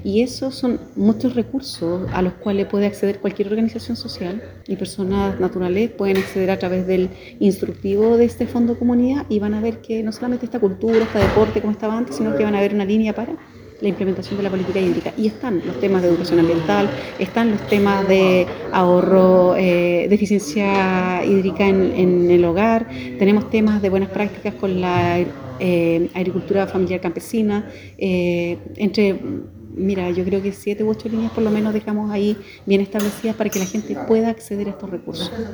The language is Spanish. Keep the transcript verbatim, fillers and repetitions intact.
Y esos son muchos recursos a los cuales puede acceder cualquier organización social y personas naturales pueden acceder a través del instructivo de este Fondo Comunidad y van a ver que no solamente esta cultura, este deporte como estaba antes, sino que van a ver una línea para la implementación de la política hídrica. Y están los temas de educación ambiental, están los temas de ahorro, eh, de eficiencia hídrica en, en el hogar, tenemos temas de buenas prácticas con la eh, agricultura familiar campesina, eh, entre... Mira, yo creo que siete u ocho líneas por lo menos dejamos ahí bien establecidas para que la gente pueda acceder a estos recursos.